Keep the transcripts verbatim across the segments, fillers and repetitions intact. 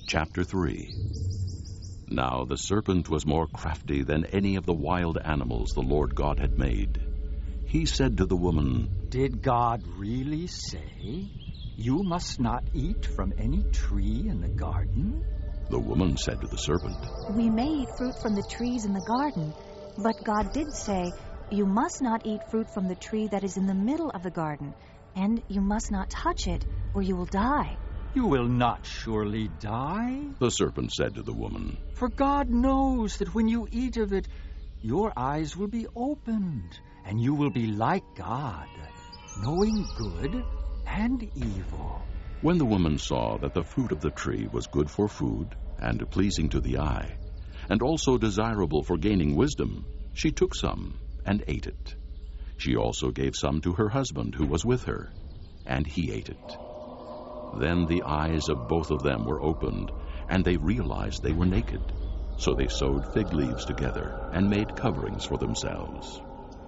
Chapter three. Now the serpent was more crafty than any of the wild animals the Lord God had made. He said to the woman, Did God really say, "You must not eat from any tree in the garden"? The woman said to the serpent, We may eat fruit from the trees in the garden, but God did say, "You must not eat fruit from the tree that is in the middle of the garden, and you must not touch it, or you will die." You will not surely die. the serpent said to the woman. For God knows that when you eat of it, your eyes will be opened, and you will be like God, knowing good and evil. When the woman saw that the fruit of the tree was good for food and pleasing to the eye, and also desirable for gaining wisdom, she took some and ate it. She also gave some to her husband who was with her, and he ate it. Then the eyes of both of them were opened, and they realized they were naked. So they sewed fig leaves together and made coverings for themselves.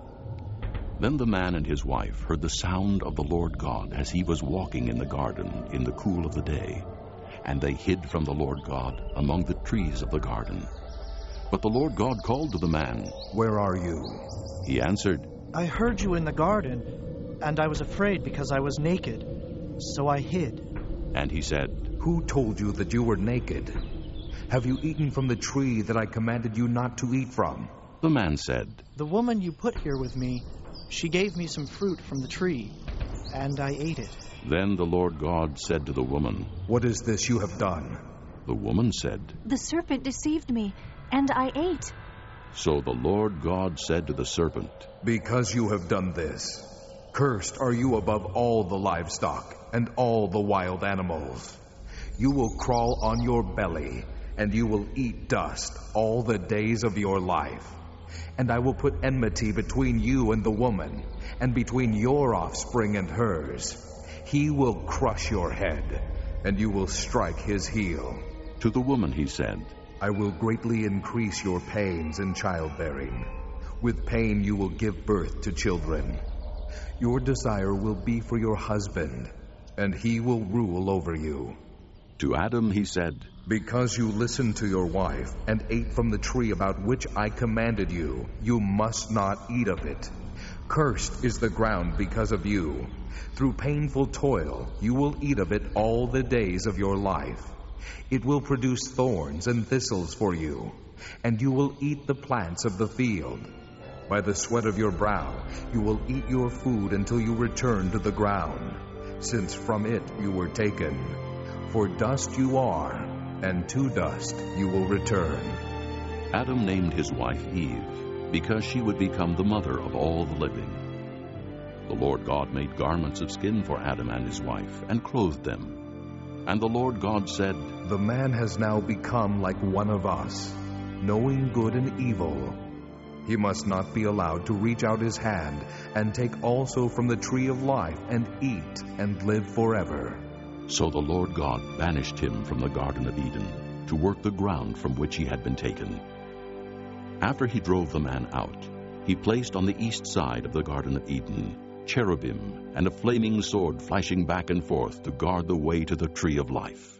Then the man and his wife heard the sound of the Lord God as he was walking in the garden in the cool of the day, and they hid from the Lord God among the trees of the garden. But the Lord God called to the man, Where are you? He answered, I heard you in the garden, and I was afraid because I was naked, so I hid. And he said, Who told you that you were naked? Have you eaten from the tree that I commanded you not to eat from? The man said, The woman you put here with me, she gave me some fruit from the tree, and I ate it. Then the Lord God said to the woman, What is this you have done? The woman said, The serpent deceived me, and I ate. So the Lord God said to the serpent, Because you have done this, cursed are you above all the livestock and all the wild animals. You will crawl on your belly, and you will eat dust all the days of your life. And I will put enmity between you and the woman, and between your offspring and hers. He will crush your head, and you will strike his heel. To the woman he said, I will greatly increase your pains in childbearing. With pain you will give birth to children. Your desire will be for your husband, and he will rule over you. To Adam he said, Because you listened to your wife and ate from the tree about which I commanded you, you must not eat of it. Cursed is the ground because of you. Through painful toil you will eat of it all the days of your life. It will produce thorns and thistles for you, and you will eat the plants of the field. By the sweat of your brow you will eat your food until you return to the ground, since from it you were taken. For dust you are, and to dust you will return. Adam named his wife Eve, because she would become the mother of all the living. The Lord God made garments of skin for Adam and his wife, and clothed them. And the Lord God said, The man has now become like one of us, knowing good and evil. He must not be allowed to reach out his hand and take also from the tree of life and eat and live forever. So the Lord God banished him from the Garden of Eden to work the ground from which he had been taken. After he drove the man out, he placed on the east side of the Garden of Eden cherubim and a flaming sword flashing back and forth to guard the way to the tree of life.